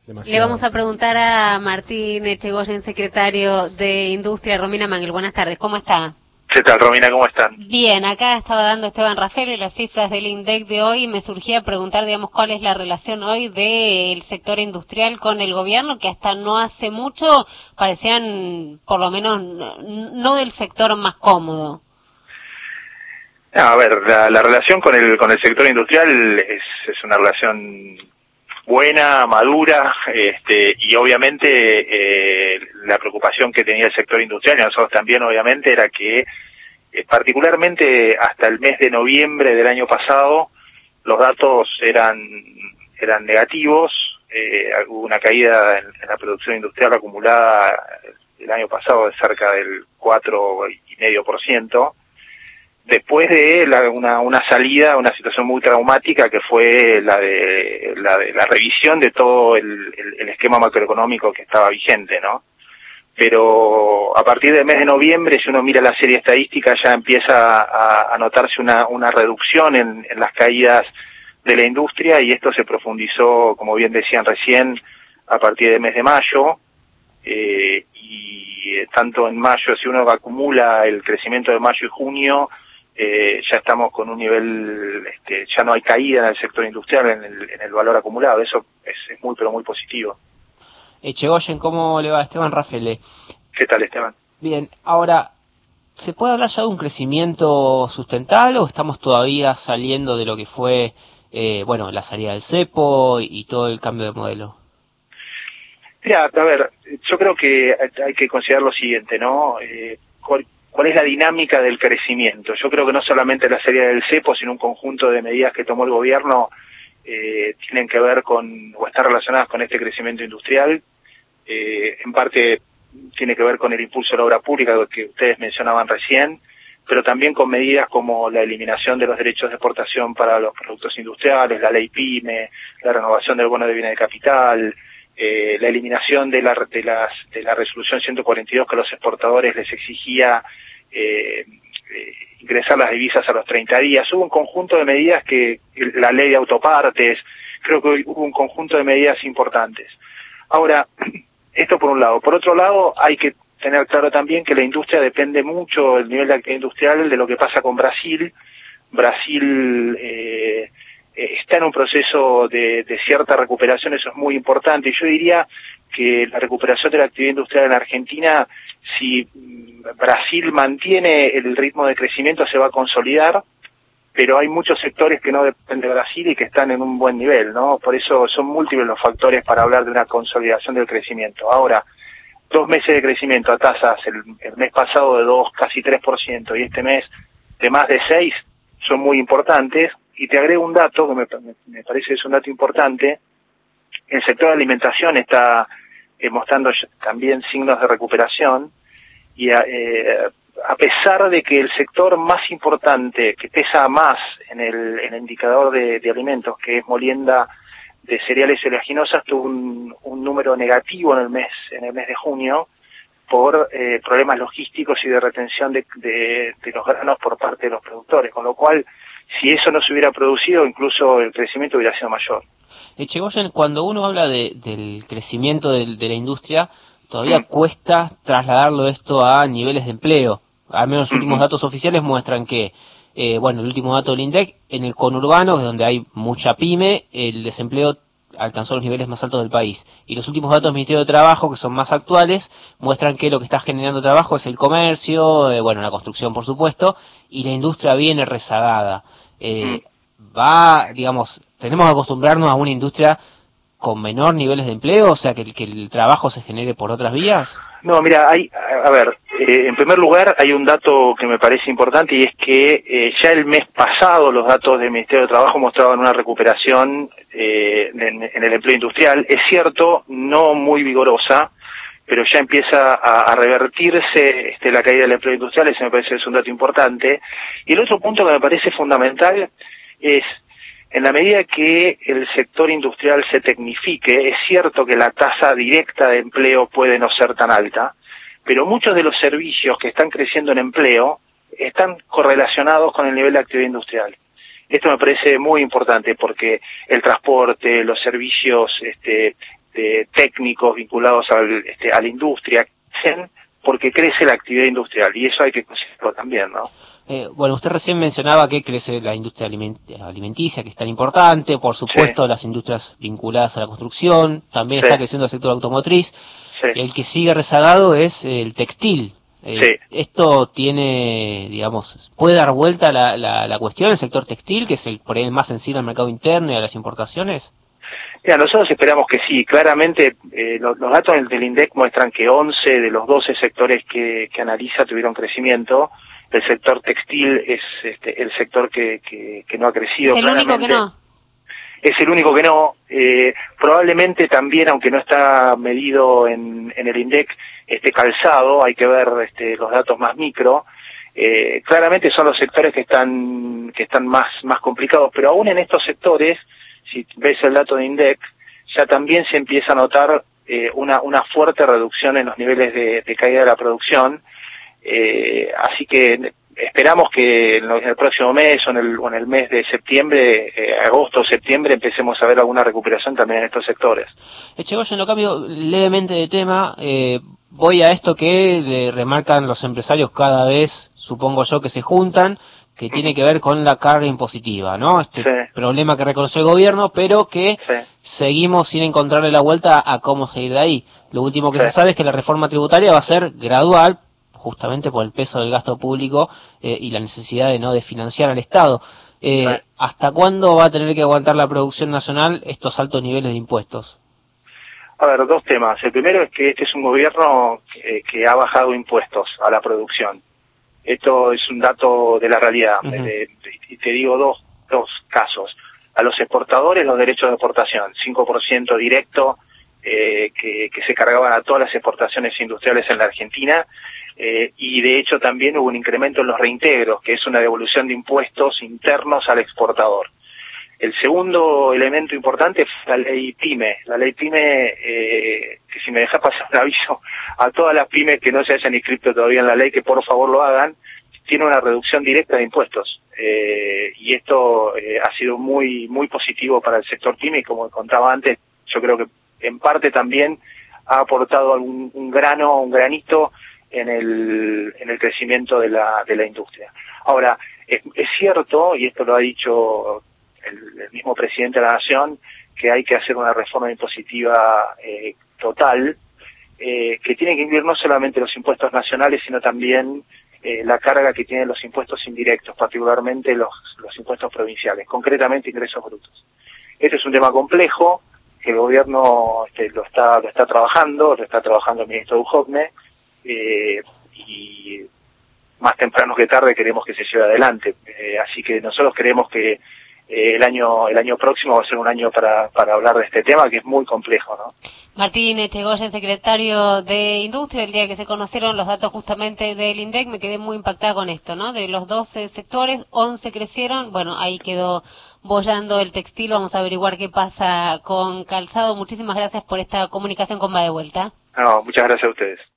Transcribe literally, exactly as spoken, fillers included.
Le vamos a preguntar a Martín Echegoyen, secretario de Industria. Romina Mangel, buenas tardes, ¿cómo está? ¿Qué tal, Romina? ¿Cómo están? Bien, acá estaba dando Esteban Rafael las cifras del INDEC de hoy y me surgía preguntar, digamos, cuál es la relación hoy del sector industrial con el gobierno, que hasta no hace mucho parecían, por lo menos, no del sector más cómodo. A ver, la, la relación con el con el sector industrial es, es una relación buena, madura, este, y obviamente eh, la preocupación que tenía el sector industrial, y nosotros también obviamente, era que eh, particularmente hasta el mes de noviembre del año pasado los datos eran eran negativos, eh, hubo una caída en, en la producción industrial acumulada el año pasado de cerca del cuatro y medio por ciento, después de la, una, una salida, una situación muy traumática que fue la de la, de, la revisión de todo el, el, el esquema macroeconómico que estaba vigente, ¿no? Pero a partir del mes de noviembre, si uno mira la serie estadística, ya empieza a, a notarse una, una reducción en, en las caídas de la industria, y esto se profundizó, como bien decían recién, a partir del mes de mayo, eh, y eh, tanto en mayo, si uno acumula el crecimiento de mayo y junio, Eh, ya estamos con un nivel, este, ya no hay caída en el sector industrial, en el, en el valor acumulado. Eso es, es muy, pero muy positivo. Echegoyen, ¿cómo le va? Esteban Rafael. ¿Qué tal, Esteban? Bien, ahora, ¿se puede hablar ya de un crecimiento sustentable o estamos todavía saliendo de lo que fue, eh, bueno, la salida del cepo y, y todo el cambio de modelo? Mira, a ver, yo creo que hay que considerar lo siguiente, ¿no? Eh, ¿cuál, ¿Cuál es la dinámica del crecimiento? Yo creo que no solamente la salida del cepo, sino un conjunto de medidas que tomó el gobierno eh, tienen que ver con, o están relacionadas con este crecimiento industrial. Eh, en parte tiene que ver con el impulso de la obra pública que ustedes mencionaban recién, pero también con medidas como la eliminación de los derechos de exportación para los productos industriales, la ley PYME, la renovación del bono de bienes de capital, eh, la eliminación de la, de, las, de la resolución ciento cuarenta y dos que a los exportadores les exigía Eh, eh, ingresar las divisas a los treinta días. Hubo un conjunto de medidas que, la ley de autopartes, creo que hubo un conjunto de medidas importantes. Ahora, esto por un lado. Por otro lado, hay que tener claro también que la industria depende mucho, el nivel de actividad industrial, de lo que pasa con Brasil. Brasil eh, está en un proceso de, de cierta recuperación, eso es muy importante, y yo diría que la recuperación de la actividad industrial en Argentina, si Brasil mantiene el ritmo de crecimiento, se va a consolidar, pero hay muchos sectores que no dependen de Brasil y que están en un buen nivel, ¿no? Por eso son múltiples los factores para hablar de una consolidación del crecimiento. Ahora, dos meses de crecimiento a tasas, el, el mes pasado de dos, casi tres por ciento, y este mes de más de seis, son muy importantes. Y te agrego un dato que me, me parece que es un dato importante. El sector de alimentación está eh, mostrando también signos de recuperación, y eh, a pesar de que el sector más importante, que pesa más en el, en el indicador de, de alimentos, que es molienda de cereales y oleaginosas, tuvo un, un número negativo en el mes en el mes de junio por eh, problemas logísticos y de retención de, de, de los granos por parte de los productores, con lo cual, si eso no se hubiera producido, incluso el crecimiento hubiera sido mayor. Echegoyen, cuando uno habla de, del crecimiento de, de la industria, todavía mm. cuesta trasladarlo esto a niveles de empleo. Al menos los últimos datos oficiales muestran que, eh, bueno, el último dato del INDEC, en el conurbano, donde hay mucha pyme, el desempleo alcanzó los niveles más altos del país. Y los últimos datos del Ministerio de Trabajo, que son más actuales, muestran que lo que está generando trabajo es el comercio, eh, bueno, la construcción, por supuesto, y la industria viene rezagada. Eh, va, digamos, tenemos que acostumbrarnos a una industria con menor niveles de empleo, o sea, que el, que el trabajo se genere por otras vías. No, mira, hay, a ver, eh, en primer lugar hay un dato que me parece importante, y es que eh, ya el mes pasado los datos del Ministerio de Trabajo mostraban una recuperación eh, en, en el empleo industrial. Es cierto, no muy vigorosa, pero ya empieza a, a revertirse este, la caída del empleo industrial. Ese me parece que es un dato importante. Y el otro punto que me parece fundamental es, en la medida que el sector industrial se tecnifique, es cierto que la tasa directa de empleo puede no ser tan alta, pero muchos de los servicios que están creciendo en empleo están correlacionados con el nivel de actividad industrial. Esto me parece muy importante porque el transporte, los servicios este, de, técnicos vinculados al, este, a la industria, crecen porque crece la actividad industrial, y eso hay que considerarlo también, ¿no? Eh, bueno, usted recién mencionaba que crece la industria aliment alimenticia, que es tan importante, por supuesto, sí. Las industrias vinculadas a la construcción, también sí. Está creciendo el sector automotriz, sí. El que sigue rezagado es el textil. Eh, sí. Esto tiene, digamos, puede dar vuelta la, la, la cuestión del sector textil, que es el, por ahí el más sensible al mercado interno y a las importaciones. Mira, nosotros esperamos que sí. Claramente eh, los, los datos del, del INDEC muestran que once de los doce sectores que, que analiza tuvieron crecimiento. El sector textil es este, el sector que, que, que no ha crecido. Es el único que no. Es el único que no. Eh, probablemente también, aunque no está medido en, en el INDEC, este calzado, hay que ver este, los datos más micro. Eh, claramente son los sectores que están que están más más complicados, pero aún en estos sectores, si ves el dato de INDEC, ya también se empieza a notar eh, una una fuerte reducción en los niveles de, de caída de la producción. Eh, así que esperamos que en el próximo mes o en el, o en el mes de septiembre, eh, agosto o septiembre, empecemos a ver alguna recuperación también en estos sectores. Echegoyen, lo cambio levemente de tema. Eh, voy a esto que le remarcan los empresarios cada vez, supongo yo, que se juntan, que tiene que ver con la carga impositiva, ¿no? Este sí. Problema que reconoce el gobierno, pero que sí. Seguimos sin encontrarle la vuelta a cómo seguir de ahí. Lo último que sí. Se sabe es que la reforma tributaria va a ser gradual, justamente por el peso del gasto público eh, y la necesidad de no de financiar al Estado. Eh, sí. ¿Hasta cuándo va a tener que aguantar la producción nacional estos altos niveles de impuestos? A ver, dos temas. El primero es que este es un gobierno que, que ha bajado impuestos a la producción. Esto es un dato de la realidad. Uh-huh. eh, y te digo dos, dos casos. A los exportadores los derechos de exportación, cinco por ciento directo, eh, que, que se cargaban a todas las exportaciones industriales en la Argentina. Eh, y de hecho también hubo un incremento en los reintegros, que es una devolución de impuestos internos al exportador. El segundo elemento importante fue la ley PYME. La ley PYME, eh, que si me deja pasar un aviso a todas las pymes que no se hayan inscrito todavía en la ley, que por favor lo hagan, tiene una reducción directa de impuestos. Eh, y esto eh, ha sido muy muy positivo para el sector PYME, y como contaba antes, yo creo que en parte también ha aportado algún un grano, un granito en el en el crecimiento de la de la industria. Ahora, es, es cierto, y esto lo ha dicho el, el mismo presidente de la Nación, que hay que hacer una reforma impositiva eh, total, eh, que tiene que incluir no solamente los impuestos nacionales, sino también eh, la carga que tienen los impuestos indirectos, particularmente los, los impuestos provinciales, concretamente ingresos brutos. Este es un tema complejo, que el gobierno este, lo está lo está trabajando, lo está trabajando el ministro Duhovne, Eh, y más temprano que tarde queremos que se lleve adelante, eh, así que nosotros creemos que eh, el año el año próximo va a ser un año para para hablar de este tema, que es muy complejo, ¿no? Martín Echegoyen, secretario de Industria, el día que se conocieron los datos justamente del INDEC, me quedé muy impactada con esto, ¿no? De los doce sectores, once crecieron, bueno, ahí quedó bollando el textil, vamos a averiguar qué pasa con calzado. Muchísimas gracias por esta comunicación con Va de Vuelta. No, muchas gracias a ustedes.